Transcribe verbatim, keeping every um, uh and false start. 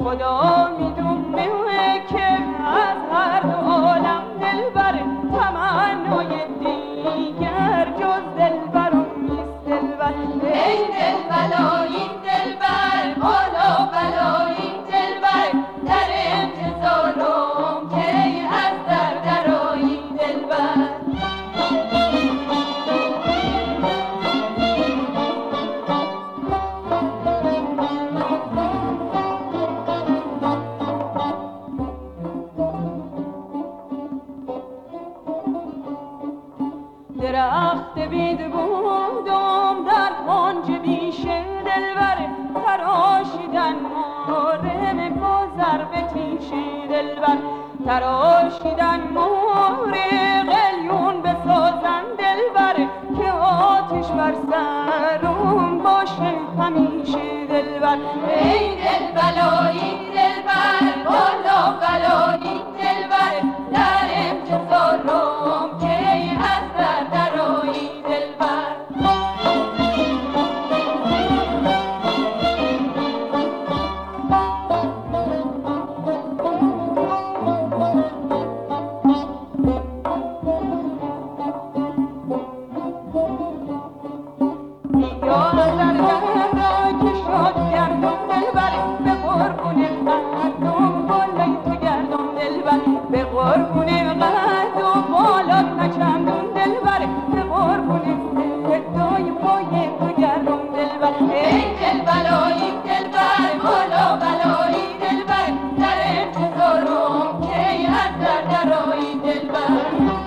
خدا میدونه که از هر دو عالم دلبر تمنای دیگر جز دلبرم نیست دلبر. ای دلبلا این دلبر بالا بلا این دلبر در انتظارم که از در درایی دلبر. درخت بید بودم در کنج بیش دلبر تراشیدن مهر بازر به تیش دلبر. تراشیدن مهر قلیون بسازن دلبر که آتش بر سرم باشه همیشه دلبر. ای دلبلا این دلبر بالا بلا این دلبر در انتظارم که از در درایی دلبر. به قربون قد و بالات نچندون دلبر به قربون ادای پای تو گردم دلبر. ای دلبلایی دلبر بالا بلایی دلبر در انتظارم که از در درایی دلبر.